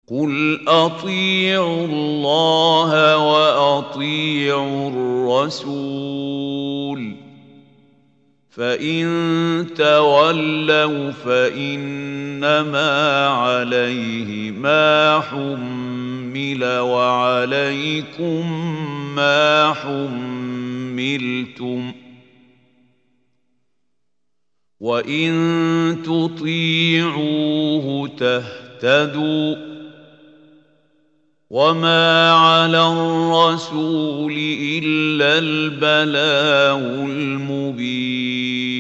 قل أطيعوا الله وأطيعوا الرسول فإن تولوا فإنما عليه ما حمل وعليكم ما حملتم وإن تطيعوه تهتدوا وما على الرسول إلا البلاغ المبين